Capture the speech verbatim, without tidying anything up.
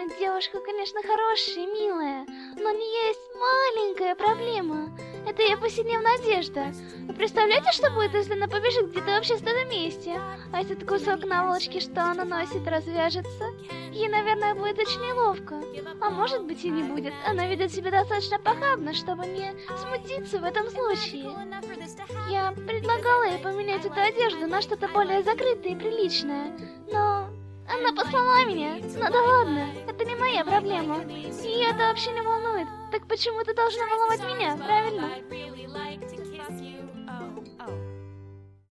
Ну, девушка, конечно, хорошая, милая, но у нее есть маленькая проблема. Это ее повседневная одежда. Вы представляете, что будет, если она побежит где-то в общественном месте? А этот кусок наволочки, что она носит, развяжется? Ей, наверное, будет очень неловко. А может быть и не будет. Она ведет себя достаточно похабно, чтобы не смутиться в этом случае. Я предлагала ей поменять эту одежду на что-то более закрытое и приличное, но она послала меня. Ну да ладно, это не моя проблема. Ее это вообще не волнует. Так почему это должно волновать меня, правильно?